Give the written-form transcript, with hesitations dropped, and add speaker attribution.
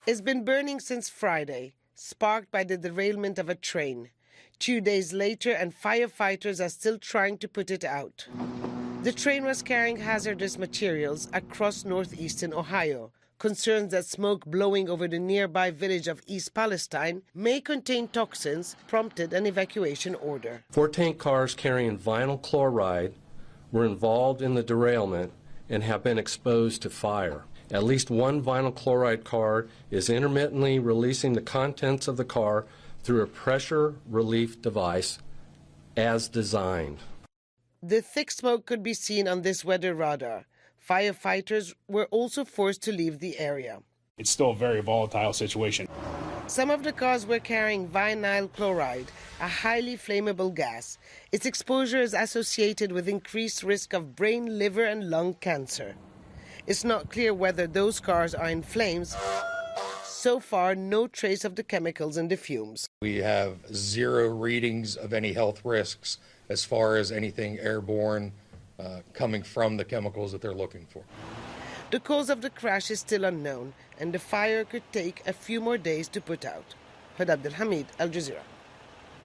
Speaker 1: It's been burning since Friday, sparked by the derailment of a train. 2 days later, and firefighters are still trying to put it out. The train was carrying hazardous materials across northeastern Ohio. Concerns that smoke blowing over the nearby village of East Palestine may contain toxins prompted an evacuation order.
Speaker 2: 4 tank cars carrying vinyl chloride were involved in the derailment and have been exposed to fire. At least 1 vinyl chloride car is intermittently releasing the contents of the car through a pressure relief device as designed.
Speaker 1: The thick smoke could be seen on this weather radar. Firefighters were also forced to leave the area.
Speaker 3: It's still a very volatile situation.
Speaker 1: Some of the cars were carrying vinyl chloride, a highly flammable gas. Its exposure is associated with increased risk of brain, liver, and lung cancer. It's not clear whether those cars are in flames. So far, no trace of the chemicals in the fumes.
Speaker 4: We have 0 readings of any health risks as far as anything airborne coming from the chemicals that they're looking for.
Speaker 1: The cause of the crash is still unknown, and the fire could take a few more days to put out. Huda Abdelhamid, Al Jazeera.